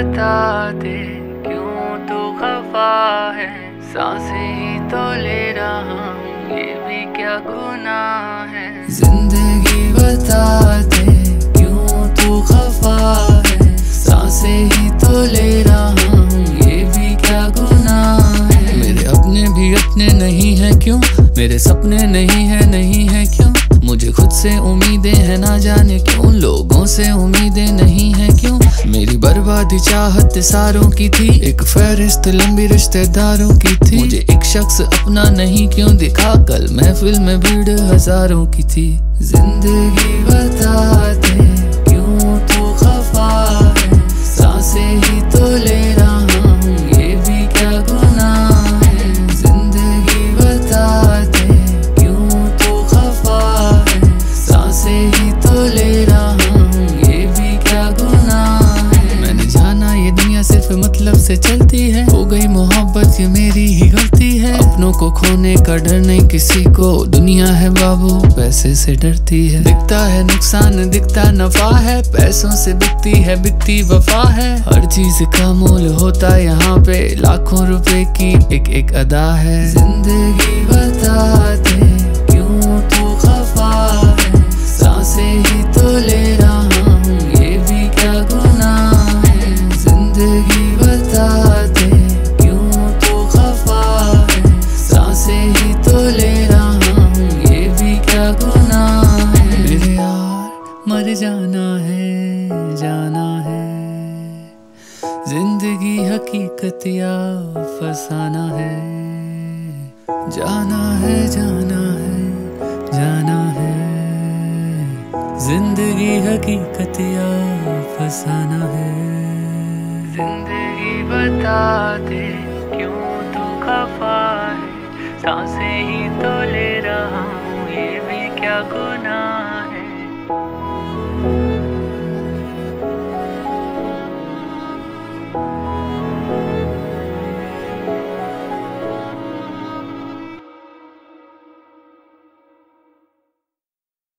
बता दे क्यों तू खफा है। सांसें ही तो ले रहा हूँ, ये भी क्या गुनाह है। जिंदगी बता दे क्यों तू खफा है। सांसें ही तो ले रहा हूँ, ये भी क्या गुनाह है। मेरे अपने भी अपने नहीं है क्यों, मेरे सपने नहीं है क्यों। मुझे खुद से उम्मीदें हैं ना जाने क्यों, लोगों से उम्मीदें नहीं है क्यों। मेरी बर्बादी चाहत सारों की थी, एक फहरिस्त लंबी रिश्तेदारों की थी। मुझे एक शख्स अपना नहीं क्यों दिखा, कल महफिल में भीड़ हजारों की थी। जिंदगी बता दे क्यों तू खफा है। सांसें ही तो ले रहा हूँ, ये भी क्या गुनाह है। जिंदगी बता दे क्यों तू खफा है। सांसें ही तो ले रहा हूँ, ये भी क्या गुनाह है। मैंने जाना ये दुनिया सिर्फ मतलब से चलती है, हो गई मोहब्बत ये मेरी ही गलती है। अपनों को खोने का डर नहीं किसी को, दुनिया है बाबू पैसे से डरती है। दिखता है नुकसान दिखता नफा है, पैसों से बिकती है बिकती वफा है। हर चीज का मोल होता यहाँ पे, लाखों रुपए की एक एक अदा है। जिंदगी बता दे क्यों तू खफा है। सांसें ही तो ले रहा हूँ, ये भी क्या गुनाह है। जिंदगी बता दे क्यों तू खफा है। सांसें ही तो ले रहा हूँ, ये भी क्या गुनाह है। मेरे यार मर जाना है। जिंदगी हकीकत या फसाना है। जाना है। जिंदगी हकीकत या फसाना है। जिंदगी बता दे क्यों तू खफा है। सांसें ही तो ले रहा हूँ, ये भी क्या गुनाह है।